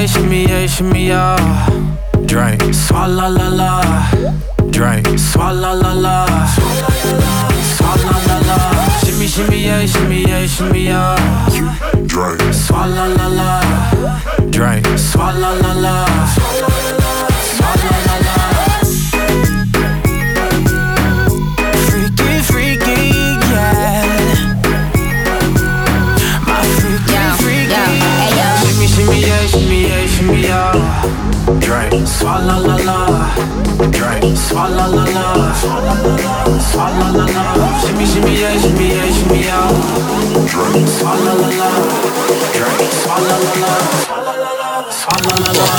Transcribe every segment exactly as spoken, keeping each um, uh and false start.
shimmy yeah, shimmy yeah. Drink, swalla la la. Drink, swalla la la. Swalla la la. Shimmy, shimmy yeah, shimmy yeah, shimmy yeah. Drink, swalla la la. Drink, swalla la la. Swalla la la. Freaky, freaky, yeah. My freaky, yeah, freaky. Yeah. Hey, yo. Shimmy, shimmy yeah, shimmy yeah, shimmy yeah. Drink, swalla la la. Drink, swalla la la. Swalla la la. Shimmy, shimmy yeah, shimmy yeah, shimmy yeah. drink, Swalla la la. Drink, swalla la la. Swalla la la.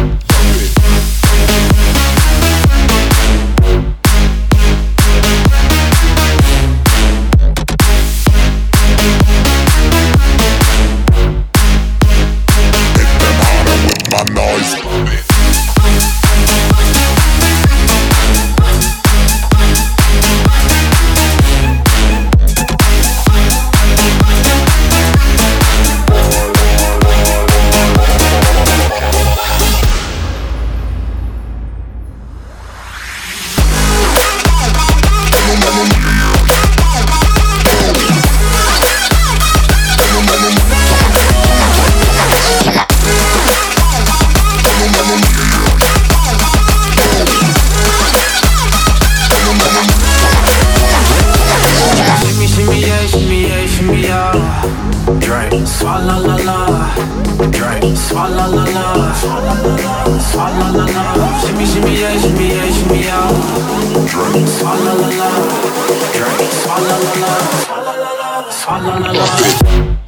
my noise. Drink, swalla la la. Drink, swalla la la. Swalla la la. Shimmy, shimmy, yeah, shimmy, yeah, shimmy, yeah. Drink, swalla la la. Drink, swalla la la. Swalla la la.